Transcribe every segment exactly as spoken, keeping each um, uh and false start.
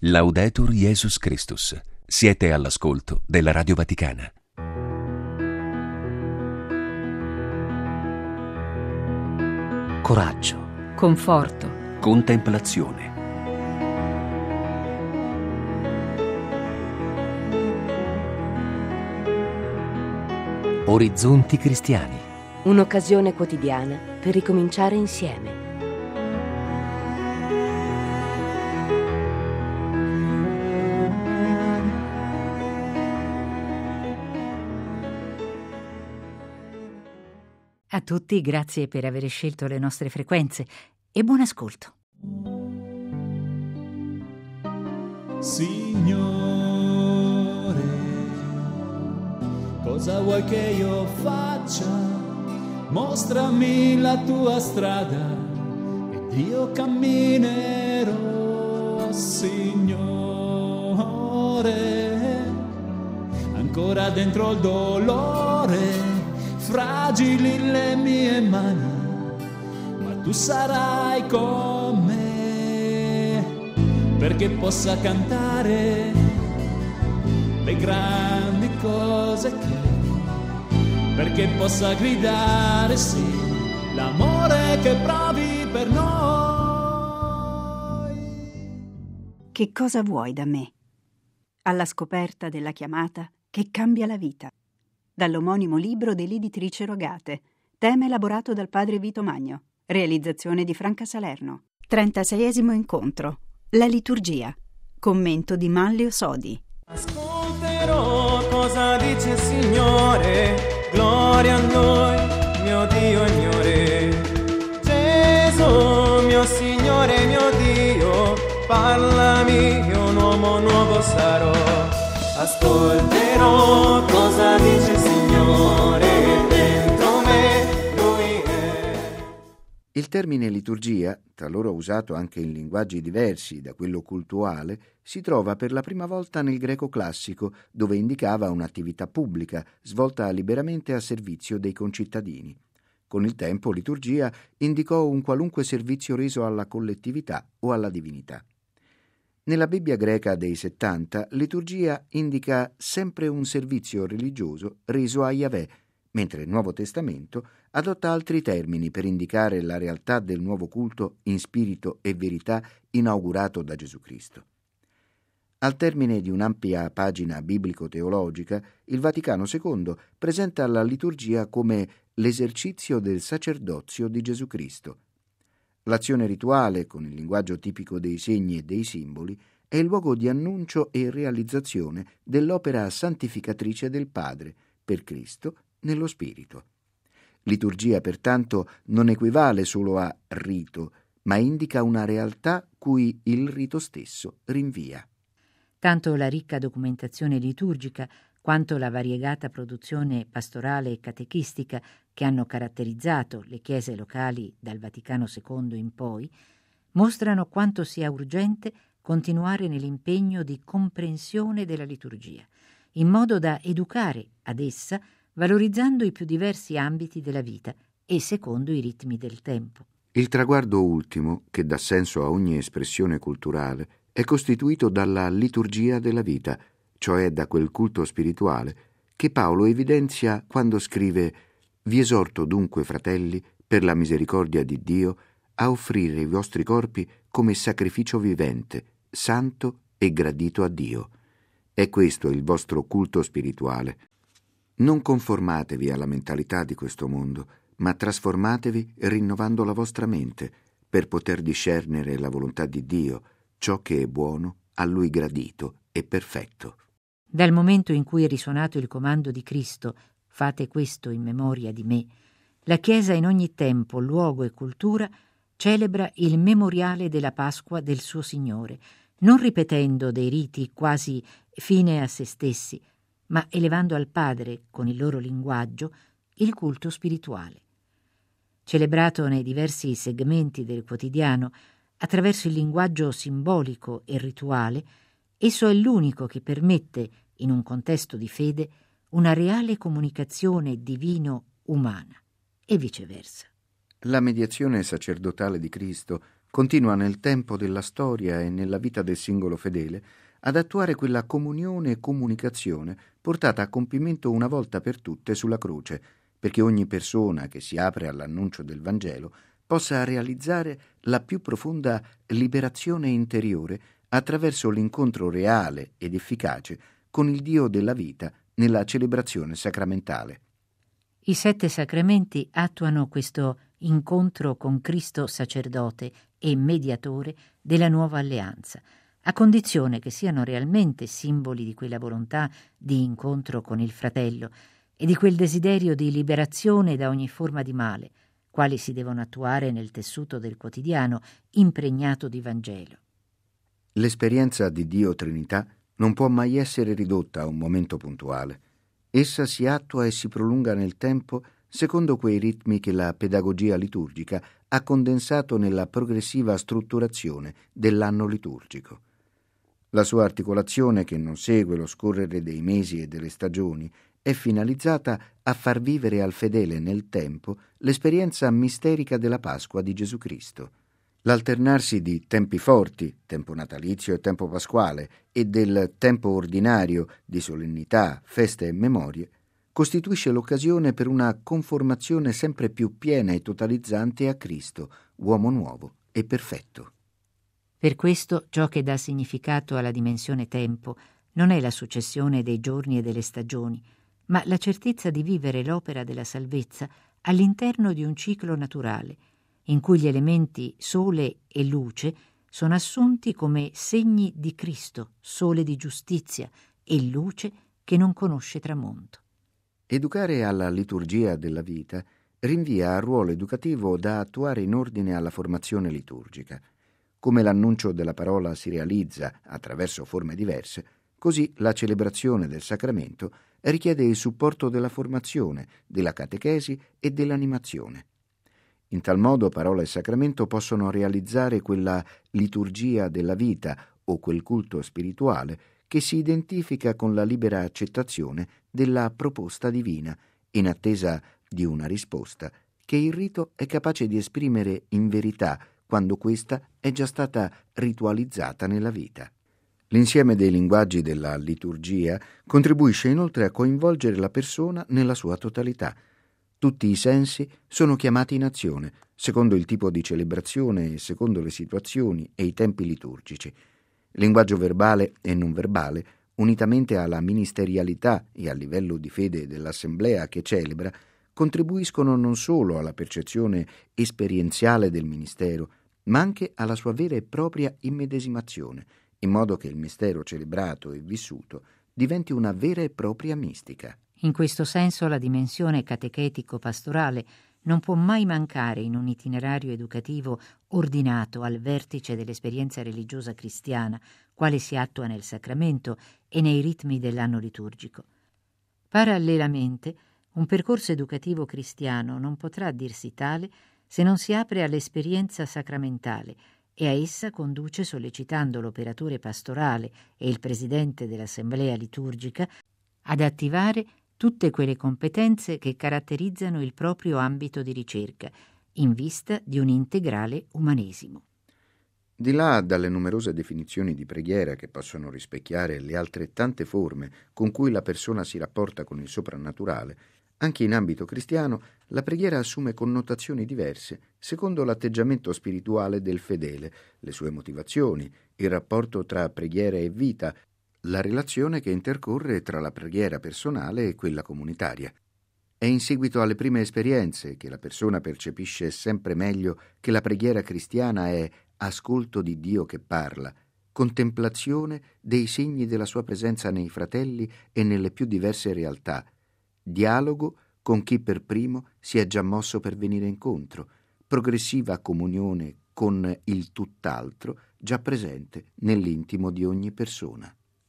Laudetur Jesus Christus. Siete all'ascolto della Radio Vaticana. Coraggio, conforto, contemplazione. Orizzonti cristiani. un'occasione quotidiana per ricominciare insieme. A tutti, grazie per aver scelto le nostre frequenze e buon ascolto. Signore, cosa vuoi che io faccia? Mostrami la tua strada ed io camminerò, Signore. Ancora dentro il dolore, fragili le mie mani, ma tu sarai con me, perché possa cantare le grandi cose che, perché possa gridare sì, l'amore che provi per noi. Che cosa vuoi da me? Alla scoperta della chiamata che cambia la vita. Dall'omonimo libro dell'editrice Rogate, tema elaborato dal padre Vito Magno, realizzazione di Franca Salerno. trentaseiesimo incontro, la liturgia, commento di Manlio Sodi. Ascolterò cosa dice il Signore, gloria a noi, mio Dio e mio Re. Gesù, mio Signore, mio Dio, parlami, io un uomo nuovo sarò. Ascolterò cosa dice il Signore, dentro me Lui è. Il termine liturgia, talora usato anche in linguaggi diversi da quello cultuale, si trova per la prima volta nel greco classico, dove indicava un'attività pubblica svolta liberamente a servizio dei concittadini. Con il tempo liturgia indicò un qualunque servizio reso alla collettività o alla divinità. Nella Bibbia greca dei settanta, liturgia indica sempre un servizio religioso reso a Yahweh, mentre il Nuovo Testamento adotta altri termini per indicare la realtà del nuovo culto in spirito e verità inaugurato da Gesù Cristo. Al termine di un'ampia pagina biblico-teologica, il Vaticano secondo presenta la liturgia come l'esercizio del sacerdozio di Gesù Cristo. L'azione rituale, con il linguaggio tipico dei segni e dei simboli, è il luogo di annuncio e realizzazione dell'opera santificatrice del Padre, per Cristo, nello Spirito. Liturgia, pertanto, non equivale solo a rito, ma indica una realtà cui il rito stesso rinvia. Tanto la ricca documentazione liturgica quanto la variegata produzione pastorale e catechistica che hanno caratterizzato le chiese locali dal Vaticano secondo in poi, mostrano quanto sia urgente continuare nell'impegno di comprensione della liturgia, in modo da educare ad essa valorizzando i più diversi ambiti della vita e secondo i ritmi del tempo. Il traguardo ultimo, che dà senso a ogni espressione culturale, è costituito dalla liturgia della vita, cioè da quel culto spirituale che Paolo evidenzia quando scrive: «Vi esorto dunque, fratelli, per la misericordia di Dio, a offrire i vostri corpi come sacrificio vivente, santo e gradito a Dio. È questo il vostro culto spirituale. Non conformatevi alla mentalità di questo mondo, ma trasformatevi rinnovando la vostra mente, per poter discernere la volontà di Dio, ciò che è buono, a Lui gradito e perfetto». Dal momento in cui è risuonato il comando di Cristo, fate questo in memoria di me, la Chiesa in ogni tempo, luogo e cultura celebra il memoriale della Pasqua del suo Signore, non ripetendo dei riti quasi fine a se stessi, ma elevando al Padre, con il loro linguaggio, il culto spirituale. Celebrato nei diversi segmenti del quotidiano, attraverso il linguaggio simbolico e rituale, esso è l'unico che permette, in un contesto di fede, una reale comunicazione divino-umana, e viceversa. La mediazione sacerdotale di Cristo continua nel tempo della storia e nella vita del singolo fedele ad attuare quella comunione e comunicazione portata a compimento una volta per tutte sulla croce, perché ogni persona che si apre all'annuncio del Vangelo possa realizzare la più profonda liberazione interiore attraverso l'incontro reale ed efficace con il Dio della vita nella celebrazione sacramentale. I sette sacramenti attuano questo incontro con Cristo sacerdote e mediatore della nuova alleanza, a condizione che siano realmente simboli di quella volontà di incontro con il fratello e di quel desiderio di liberazione da ogni forma di male, quali si devono attuare nel tessuto del quotidiano impregnato di Vangelo. L'esperienza di Dio Trinità non può mai essere ridotta a un momento puntuale. Essa si attua e si prolunga nel tempo secondo quei ritmi che la pedagogia liturgica ha condensato nella progressiva strutturazione dell'anno liturgico. La sua articolazione, che non segue lo scorrere dei mesi e delle stagioni, è finalizzata a far vivere al fedele nel tempo l'esperienza misterica della Pasqua di Gesù Cristo. L'alternarsi di tempi forti, tempo natalizio e tempo pasquale, e del tempo ordinario di solennità, feste e memorie, costituisce l'occasione per una conformazione sempre più piena e totalizzante a Cristo, uomo nuovo e perfetto. Per questo ciò che dà significato alla dimensione tempo non è la successione dei giorni e delle stagioni, ma la certezza di vivere l'opera della salvezza all'interno di un ciclo naturale, in cui gli elementi sole e luce sono assunti come segni di Cristo, sole di giustizia e luce che non conosce tramonto. Educare alla liturgia della vita rinvia al ruolo educativo da attuare in ordine alla formazione liturgica. Come l'annuncio della parola si realizza attraverso forme diverse, così la celebrazione del sacramento richiede il supporto della formazione, della catechesi e dell'animazione. In tal modo parola e sacramento possono realizzare quella liturgia della vita o quel culto spirituale che si identifica con la libera accettazione della proposta divina, in attesa di una risposta che il rito è capace di esprimere in verità quando questa è già stata ritualizzata nella vita. L'insieme dei linguaggi della liturgia contribuisce inoltre a coinvolgere la persona nella sua totalità. Tutti i sensi sono chiamati in azione, secondo il tipo di celebrazione e secondo le situazioni e i tempi liturgici. Linguaggio verbale e non verbale, unitamente alla ministerialità e al livello di fede dell'assemblea che celebra, contribuiscono non solo alla percezione esperienziale del ministero, ma anche alla sua vera e propria immedesimazione, in modo che il mistero celebrato e vissuto diventi una vera e propria mistica. In questo senso la dimensione catechetico-pastorale non può mai mancare in un itinerario educativo ordinato al vertice dell'esperienza religiosa cristiana, quale si attua nel sacramento e nei ritmi dell'anno liturgico. Parallelamente, un percorso educativo cristiano non potrà dirsi tale se non si apre all'esperienza sacramentale e a essa conduce sollecitando l'operatore pastorale e il presidente dell'assemblea liturgica ad attivare tutte quelle competenze che caratterizzano il proprio ambito di ricerca, in vista di un integrale umanesimo. Di là dalle numerose definizioni di preghiera che possono rispecchiare le altrettante forme con cui la persona si rapporta con il soprannaturale, anche in ambito cristiano la preghiera assume connotazioni diverse secondo l'atteggiamento spirituale del fedele, le sue motivazioni, il rapporto tra preghiera e vita, la relazione che intercorre tra la preghiera personale e quella comunitaria. È in seguito alle prime esperienze che la persona percepisce sempre meglio che la preghiera cristiana è ascolto di Dio che parla, contemplazione dei segni della sua presenza nei fratelli e nelle più diverse realtà, dialogo con chi per primo si è già mosso per venire incontro, progressiva comunione con il tutt'altro già presente nell'intimo di ogni persona.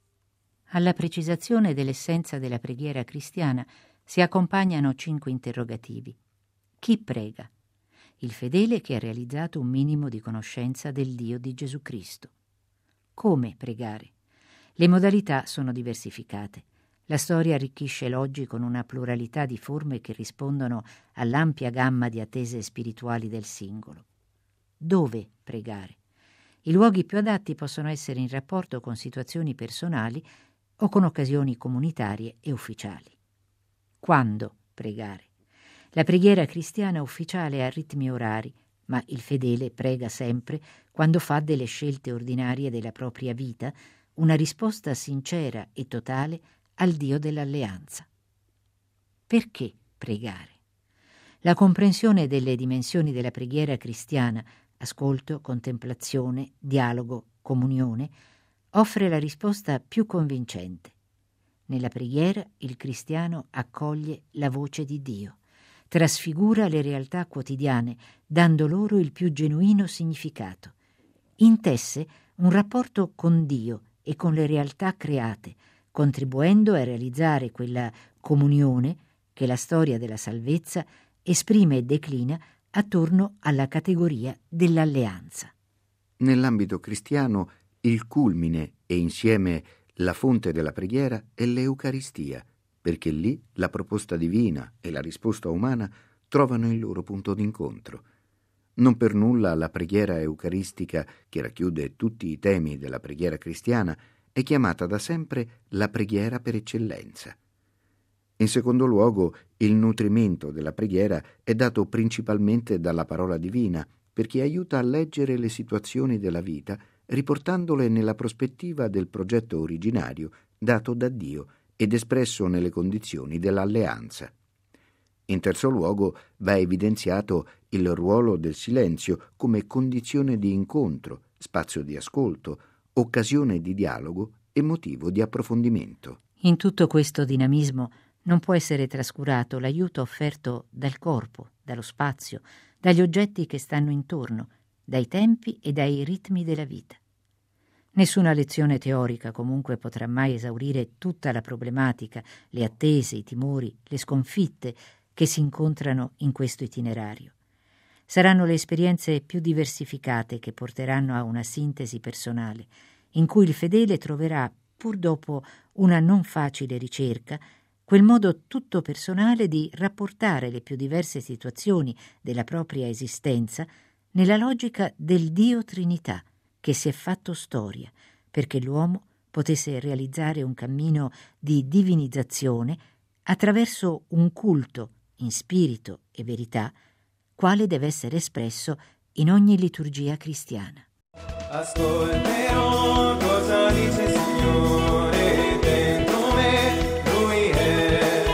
Alla precisazione dell'essenza della preghiera cristiana si accompagnano cinque interrogativi. Chi prega? Il fedele che ha realizzato un minimo di conoscenza del Dio di Gesù Cristo. Come pregare? Le modalità sono diversificate. La storia arricchisce l'oggi con una pluralità di forme che rispondono all'ampia gamma di attese spirituali del singolo. dove pregare. I luoghi più adatti possono essere in rapporto con situazioni personali o con occasioni comunitarie e ufficiali. Quando pregare? La preghiera cristiana ufficiale ha ritmi orari, ma il fedele prega sempre quando fa delle scelte ordinarie della propria vita una risposta sincera e totale al Dio dell'alleanza. Perché pregare? La comprensione delle dimensioni della preghiera cristiana, ascolto, contemplazione, dialogo, comunione, offre la risposta più convincente. Nella preghiera il cristiano accoglie la voce di Dio, trasfigura le realtà quotidiane, dando loro il più genuino significato. Intesse un rapporto con Dio e con le realtà create, contribuendo a realizzare quella comunione che la storia della salvezza esprime e declina attorno alla categoria dell'alleanza. Nell'ambito cristiano, il culmine e insieme la fonte della preghiera è l'Eucaristia, perché lì la proposta divina e la risposta umana trovano il loro punto d'incontro. Non per nulla la preghiera eucaristica, che racchiude tutti i temi della preghiera cristiana, è chiamata da sempre la preghiera per eccellenza. In secondo luogo, il nutrimento della preghiera è dato principalmente dalla parola divina, perché aiuta a leggere le situazioni della vita, riportandole nella prospettiva del progetto originario dato da Dio ed espresso nelle condizioni dell'alleanza. In terzo luogo, va evidenziato il ruolo del silenzio come condizione di incontro, spazio di ascolto, occasione di dialogo e motivo di approfondimento. In tutto questo dinamismo non può essere trascurato l'aiuto offerto dal corpo, dallo spazio, dagli oggetti che stanno intorno, dai tempi e dai ritmi della vita. Nessuna lezione teorica comunque potrà mai esaurire tutta la problematica, le attese, i timori, le sconfitte che si incontrano in questo itinerario. Saranno le esperienze più diversificate che porteranno a una sintesi personale, in cui il fedele troverà, pur dopo una non facile ricerca, quel modo tutto personale di rapportare le più diverse situazioni della propria esistenza nella logica del Dio Trinità, che si è fatto storia, perché l'uomo potesse realizzare un cammino di divinizzazione attraverso un culto in spirito e verità, quale deve essere espresso in ogni liturgia cristiana. Ascolterò cosa dice il Signore dentro me, Lui è.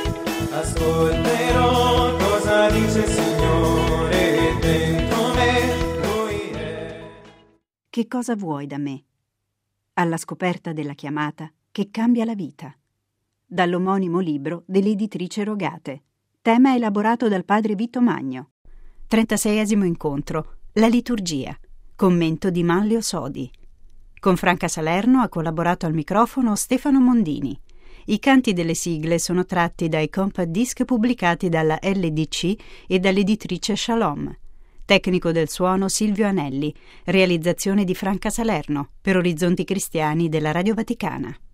Ascolterò cosa dice il Signore dentro me, Lui è. Che cosa vuoi da me? Alla scoperta della chiamata che cambia la vita. Dall'omonimo libro dell'editrice Rogate. Tema elaborato dal padre Vito Magno. trentaseiesimo incontro. La liturgia. Commento di Manlio Sodi. Con Franca Salerno ha collaborato al microfono Stefano Mondini. I canti delle sigle sono tratti dai compact disc pubblicati dalla L D C e dall'editrice Shalom. Tecnico del suono Silvio Anelli. Realizzazione di Franca Salerno per Orizzonti Cristiani della Radio Vaticana.